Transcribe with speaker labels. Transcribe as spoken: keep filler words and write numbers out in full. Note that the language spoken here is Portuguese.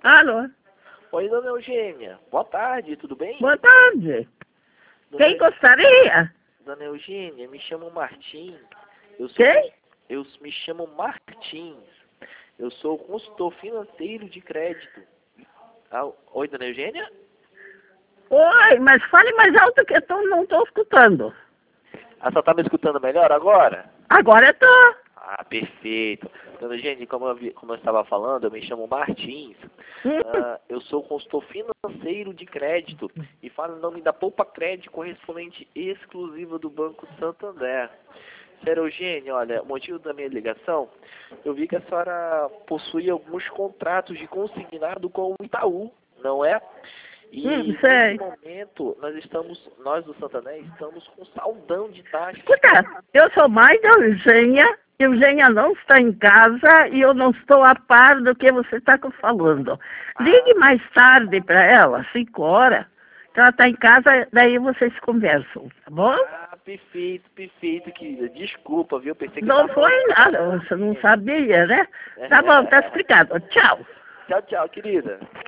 Speaker 1: Alô?
Speaker 2: Oi, dona Eugênia. Boa tarde, tudo bem?
Speaker 1: Boa tarde.
Speaker 2: Dona
Speaker 1: Quem gostaria?
Speaker 2: Dona Eugênia, me chamo Martim. Eu sou...
Speaker 1: Quem?
Speaker 2: Eu me chamo Martins. Eu sou consultor financeiro de crédito. Ah, oi, dona Eugênia?
Speaker 1: Oi, mas fale mais alto que eu tô, não estou escutando.
Speaker 2: Ah, só tá me escutando melhor agora?
Speaker 1: Agora eu tô.
Speaker 2: Ah, perfeito. Dona Eugênia, como eu, vi- como eu estava falando, eu me chamo Martins.
Speaker 1: Hum,
Speaker 2: Ah, eu sou consultor financeiro de crédito e falo em nome da Poupa Crédito, correspondente exclusiva do Banco Santander. Senhora Eugênia, olha, o motivo da minha ligação, eu vi que a senhora possui alguns contratos de consignado com o Itaú, não é? E
Speaker 1: hum, sei.
Speaker 2: nesse momento, nós estamos, nós do Santander, estamos com saldão de taxas.
Speaker 1: Escuta, eu sou mãe da Eugênia. Eugênia não está em casa e eu não estou a par do que você está falando. Ligue mais tarde para ela, cinco horas, que ela está em casa, daí vocês conversam, tá bom?
Speaker 2: Ah, perfeito, perfeito, querida. Desculpa, viu? Pensei que
Speaker 1: Não
Speaker 2: tava
Speaker 1: foi
Speaker 2: falando-
Speaker 1: nada, você não sabia, né? Tá bom, tá explicado. Tchau.
Speaker 2: Tchau, tchau, querida.